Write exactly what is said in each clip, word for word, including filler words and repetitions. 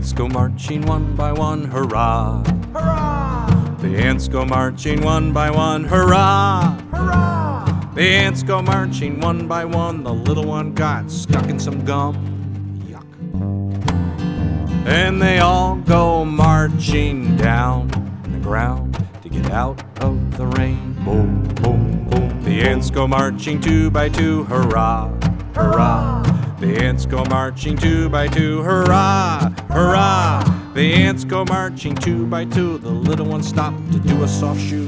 ants go marching one by one, hurrah! Hurrah! The ants go marching one by one, hurrah! Hurrah! The ants go marching one by one, the little one got stuck in some gum. Yuck. And they all go marching down on the ground to get out of the rain. Boom, boom, boom. The ants go marching two by two, hurrah! Hurrah! The ants go marching two by two, hurrah! Hurrah! The ants go marching two by two, the little one stopped to do a soft shoe.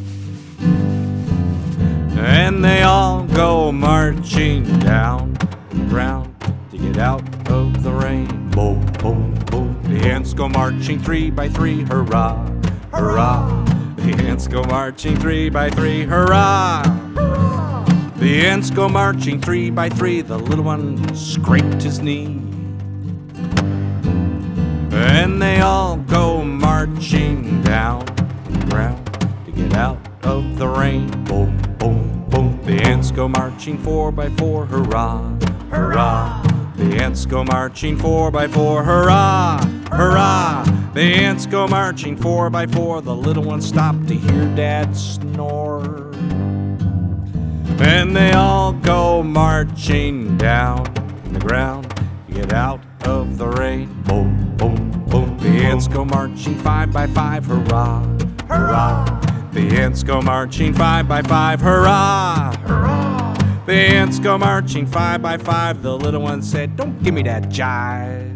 And they all go marching down on the ground to get out of the rain. Boom, boom, boom. The ants go marching three by three, hurrah! Hurrah! The ants go marching three by three, hurrah! Hurrah! The ants go marching three by three, the little one scraped his knee. And they all go marching down on the ground to get out of the rain. Boom, boom, boom. The ants go marching four by four, hurrah! Hurrah! The ants go marching four by four, hurrah! Hurrah! The ants go marching four by four, the little one stopped to hear Dad snore. And they all go marching down on the ground to get out of the rain. Boom, boom, boom. The ants go marching five by five, hurrah! Hurrah! The ants go marching five by five, hurrah! Hurrah! The ants go marching five by five, the little one said, "Don't give me that jive."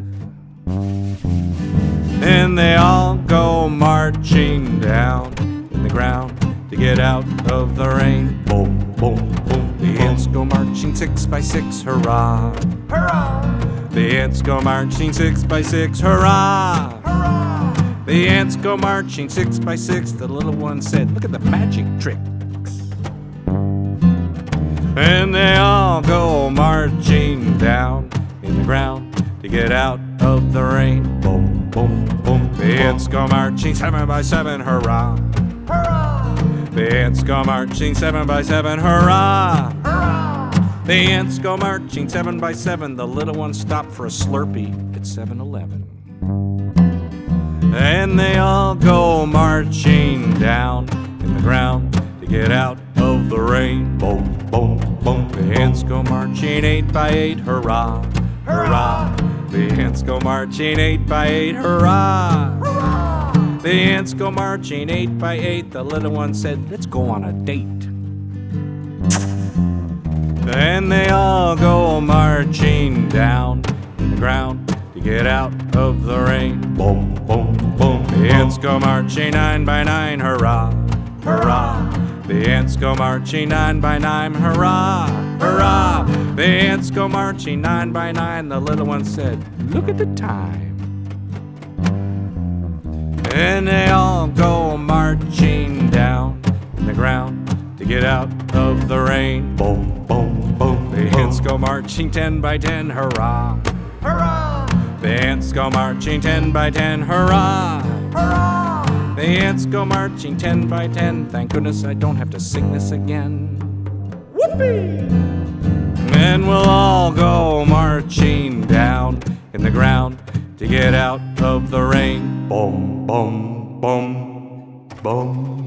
And they all go marching down in the ground to get out of the rain. Boom, boom, boom. The ants go marching six by six, hurrah! Hurrah! The ants go marching six by six, hurrah! Hurrah! The ants go marching six by six, the little one said, "Look at the magic tricks." And they all go marching down in the ground to get out of the rain. Boom, boom, boom. The ants go marching seven by seven, hurrah! Hurrah! The ants go marching seven by seven, hurrah! Hurrah! The ants go marching seven by seven, the little one stopped for a Slurpee at seven eleven. And they all go marching down in the ground to get out of the rain. Boom, boom, boom. The ants go marching eight by eight, hurrah! Hurrah! The ants go marching eight by eight, hurrah! Hurrah! The ants go marching eight by eight, the little one said, "Let's go on a date." And they all go marching down in the ground to get out of the rain. Boom, boom, boom. The ants go marching nine by nine, hurrah! Hurrah! The ants go marching nine by nine, hurrah! Hurrah! The ants go marching nine by nine, the little one said, "Look at the time." And they all go marching down in the ground to get out of the rain. Boom, boom, boom. The ants go marching ten by ten, hurrah! Hurrah! The ants go marching ten by ten, hurrah! Hurrah! The ants go marching ten by ten. Thank goodness I don't have to sing this again. Whoopee! And we'll all go marching down in the ground to get out of the rain. Boom, boom, boom, boom.